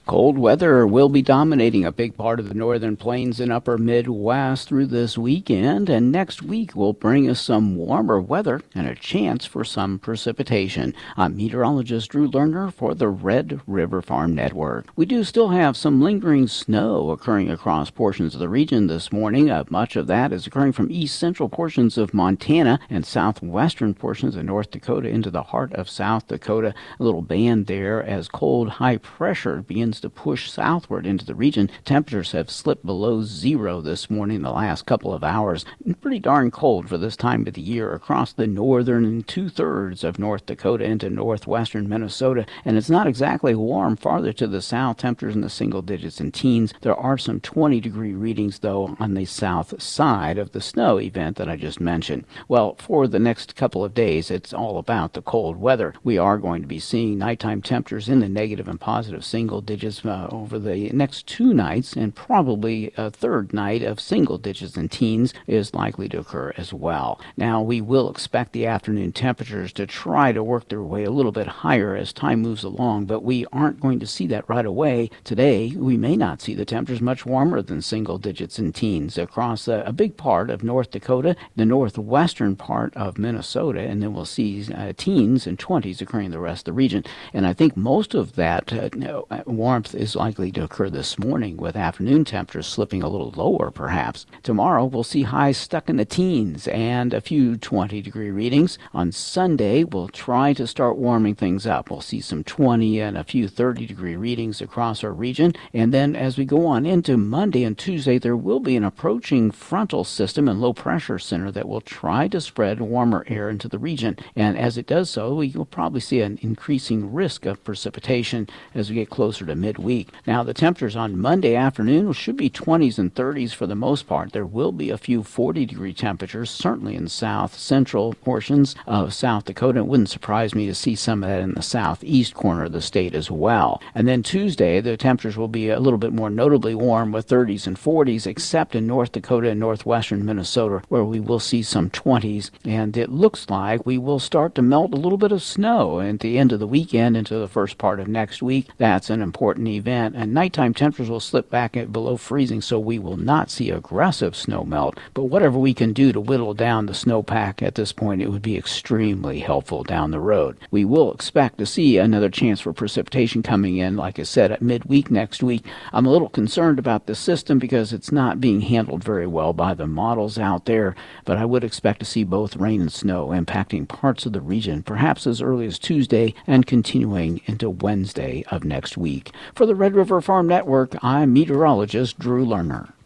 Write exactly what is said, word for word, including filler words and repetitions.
Cold weather will be dominating a big part of the northern plains and upper Midwest through this weekend, and next week will bring us some warmer weather and a chance for some precipitation. I'm meteorologist Drew Lerner for the Red River Farm Network. We do still have some lingering snow occurring across portions of the region this morning. Uh, much of that is occurring from east central portions of Montana and southwestern portions of North Dakota into the heart of South Dakota. A little band there as cold high pressure begins to push southward into the region. Temperatures have slipped below zero this morning the last couple of hours. Pretty darn cold for this time of the year across the northern and two-thirds of North Dakota into northwestern Minnesota. And it's not exactly warm farther to the south. Temperatures in the single digits and teens. There are some twenty-degree readings, though, on the south side of the snow event that I just mentioned. Well, for the next couple of days, it's all about the cold weather. We are going to be seeing nighttime temperatures in the negative and positive single digits uh, over the next two nights, and probably a third night of single digits and teens is likely to occur as well. Now, we will expect the afternoon temperatures to try to work their way a little bit higher as time moves along, but we aren't going to see that right away. Today, we may not see the temperatures much warmer than single digits and teens across a, a big part of North Dakota, the northwestern part of Minnesota, and then we'll see uh, teens and twenties occurring in the rest of the region. And I think most of that uh, warmth is likely to occur this morning, with afternoon temperatures slipping a little lower perhaps. Tomorrow we'll see highs stuck in the teens and a few twenty degree readings. On Sunday we'll try to start warming things up. We'll see some twenty and a few thirty degree readings across our region, and then as we go on into Monday and Tuesday, there will be an approaching frontal system and low pressure center that will try to spread warmer air into the region, and as it does so, we will probably see an increasing risk of precipitation as we get closer to midweek. Now, the temperatures on Monday afternoon should be twenties and thirties for the most part. There will be a few forty degree temperatures, certainly in south central portions of South Dakota. It wouldn't surprise me to see some of that in the southeast corner of the state as well. And then Tuesday, the temperatures will be a little bit more notably warm with thirties and forties, except in North Dakota and northwestern Minnesota, where we will see some twenties. And it looks like we will start to melt a little bit of snow at the end of the weekend into the first part of next week. That's an important event, and nighttime temperatures will slip back at below freezing, so we will not see aggressive snow melt. But whatever we can do to whittle down the snowpack at this point, it would be extremely helpful down the road. We will expect to see another chance for precipitation coming in, like I said, at midweek next week. I'm a little concerned about the system because it's not being handled very well by the models out there, but I would expect to see both rain and snow impacting parts of the region, perhaps as early as Tuesday and continuing into Wednesday of next week. For the Red River Farm Network, I'm meteorologist Drew Lerner.